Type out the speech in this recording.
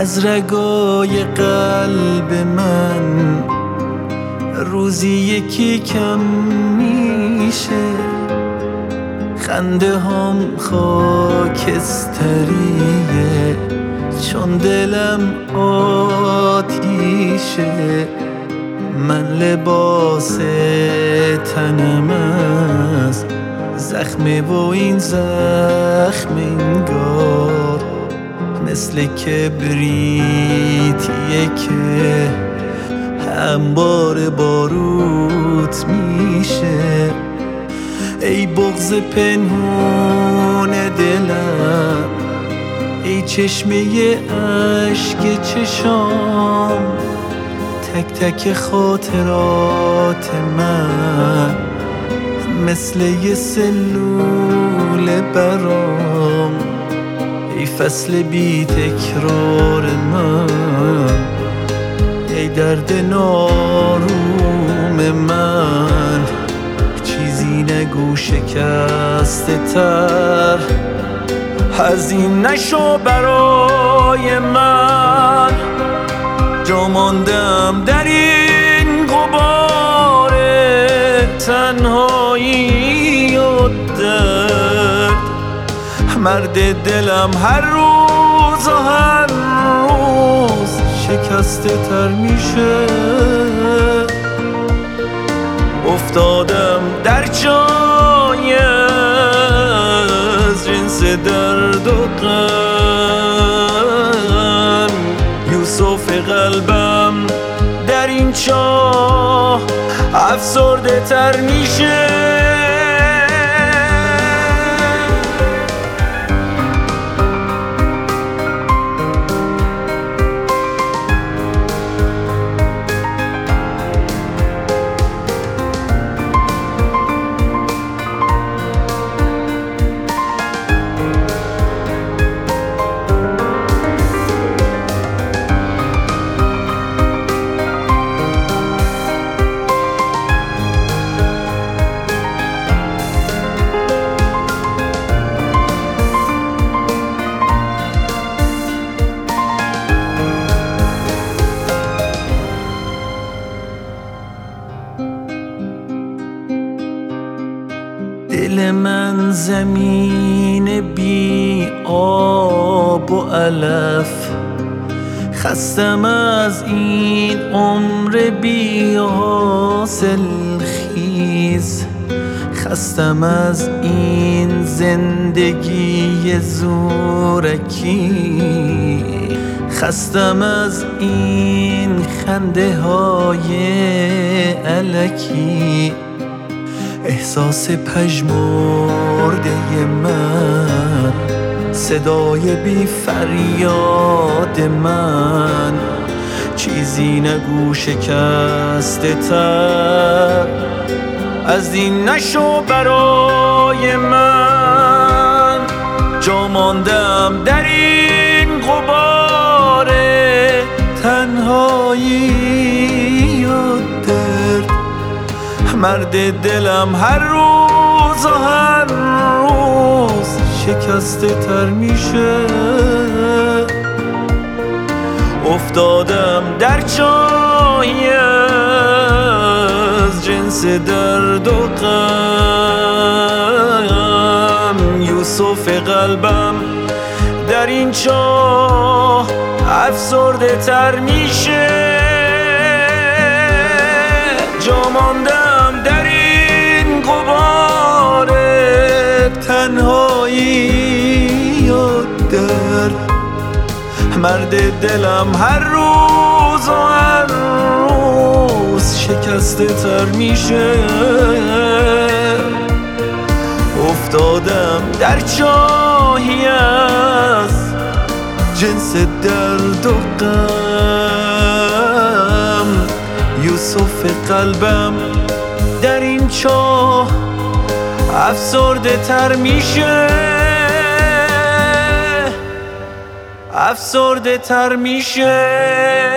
از رگای قلب من روزی یکی کم میشه، خنده هم خاکستریه چون دلم آتیشه. من لباس تنم از زخمه و این زخم انگار مثل کبریتیه که همواره باروت میشه. ای بغض پنهون دلم، ای چشمه اشک چشام، تک تک خاطرات من مثل یه سلول برام. ای فصل بی تکرار من، ای درد ناروم من، چیزی نگو شکسته تر از این نشو برای من. جا ماندم در این غبار تنهایی و درد، مرد دلم هر روز و هر روز شکسته تر میشه. افتادم در جای از جنس درد و غم، یوسف قلبم در این چاه افسرده تر میشه. دل من زمین بی آب و علف، خستم از این عمر بی حاصل خیز، خستم از این زندگی زورکی، خستم از این خنده های الکی. احساس پژمرده من، صدای بی فریاد من، چیزی نگو شکسته تر از این نشو برای من. جا ماندم در این غبار تنهایی و درد، مرد دلم هر روز و هر روز شکسته تر میشه. افتادم در جایی از جنس درد و غم، یوسف قلبم در این چاه افسرده تر میشه. جا ماندم در این غبار تنهایی و درد، مرد دلم هر روز و هر روز شکسته تر میشه. افتادم در جایی از جنس درد و غم، یوسف قلبم در این چاه افسرده تر میشه، افسرده تر میشه.